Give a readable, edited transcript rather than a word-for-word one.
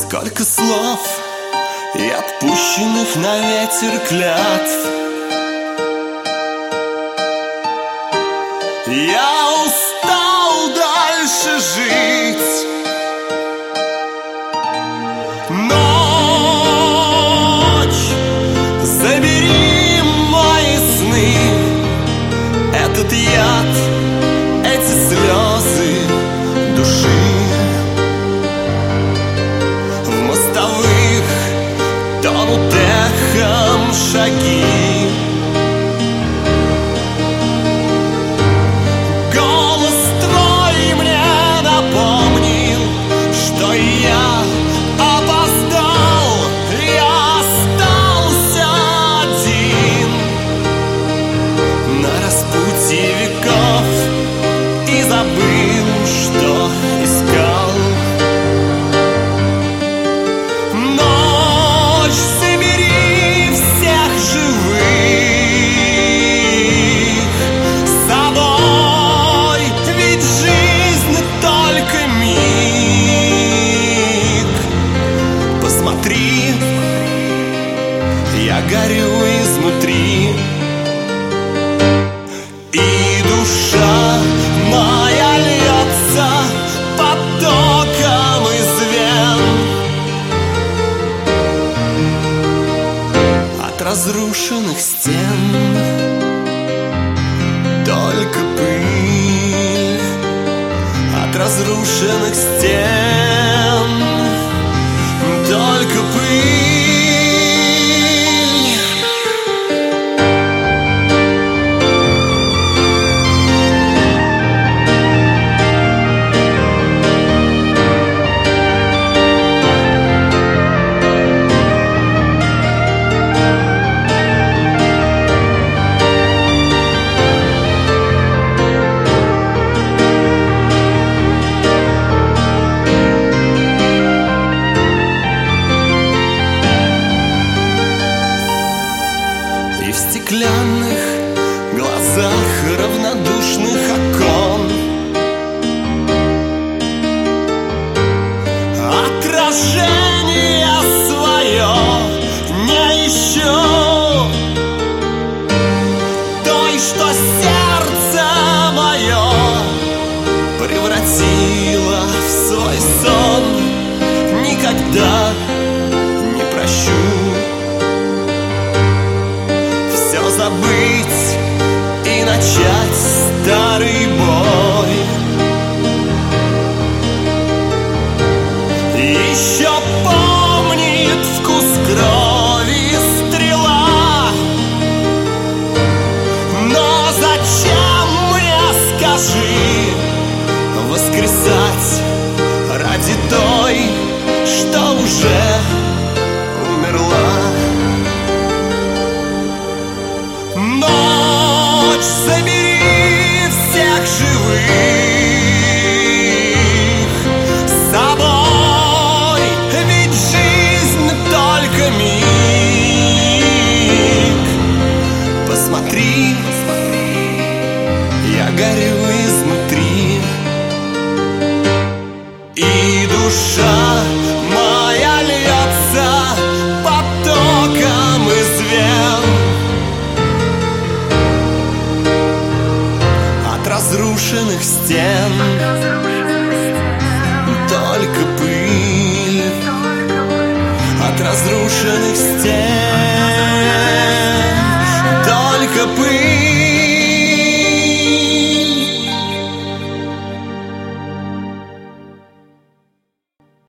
Сколько слов и отпущенных на ветер клятв. Я устал дальше жить. Ночь, забери мои сны, этот яд, эти слезы души. В мостовых тонут эхом шаги. Голос твой мне напомнил, что я опоздал, я остался один на распутье веков и забыл, что искал. Ночь, собери всех живых с собой, ведь жизнь только миг. Посмотри, я горю изнутри, и душа моя льется потоком из вен. От разрушенных стен только пыль. От разрушенных стен только пыль. И в стеклянных глазах равнодушных окон отражение свое не ищу, той, что сердце мое превратило в свой сон. Никогда не прощу. Все забыть и начать старый бой. Еще помнит вкус крови стрела. Но зачем мне, скажи, воскресать ради той, что уже умерла? Ночь, забери всех живых с собой, ведь жизнь только миг. Посмотри, я горю изнутри, и душа моя льется потоком из вен. От разрушенных стен только пыль. От разрушенных стен